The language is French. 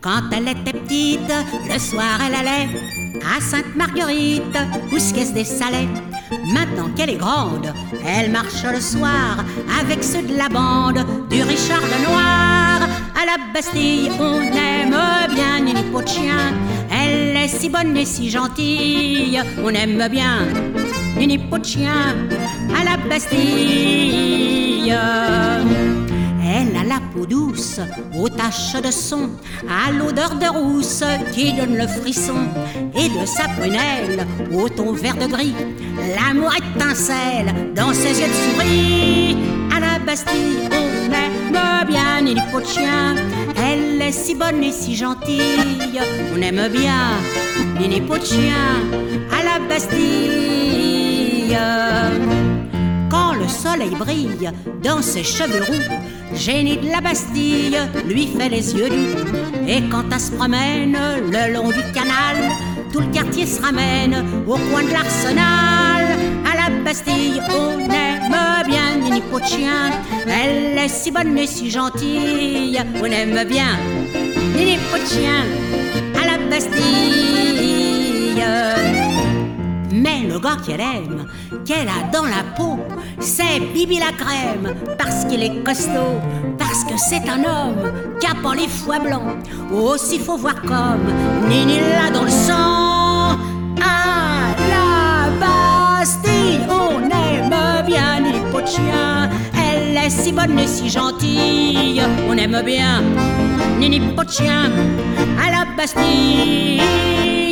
Quand elle était petite, le soir elle allait à Sainte-Marguerite, où se caisse des salets. Maintenant qu'elle est grande, elle marche le soir avec ceux de la bande du Richard le Noir. À la Bastille, on aime bien Nini Pot de chien. Elle est si bonne et si gentille, on aime bien Nini Pot de chien à la Bastille. Elle a la peau douce, aux taches de son, à l'odeur de rousse qui donne le frisson, et de sa prunelle au ton vert de gris, l'amour étincelle dans ses yeux de souris. À la Bastille, on aime bien Nini Pot de chien. Elle est si bonne et si gentille, on aime bien Nini Pot de chien à la Bastille. Quand le soleil brille dans ses cheveux roux, Génie de la Bastille lui fait les yeux doux. Et quand elle se promène le long du canal, tout le quartier se ramène au coin de l'Arsenal. À la Bastille, on aime bien Nini Pot de chien. Elle est si bonne et si gentille, on aime bien Nini Pot de chien à la Bastille. Mais le gars qu'elle aime, qu'elle a dans la peau, c'est Bibi la crème, parce qu'il est costaud, parce que c'est un homme qui a pas les foies blancs. Aussi faut voir comme Nini l'a dans le sang. À la Bastille, on aime bien Nini Pot de chien. Elle est si bonne et si gentille, on aime bien Nini Pot de chien à la Bastille.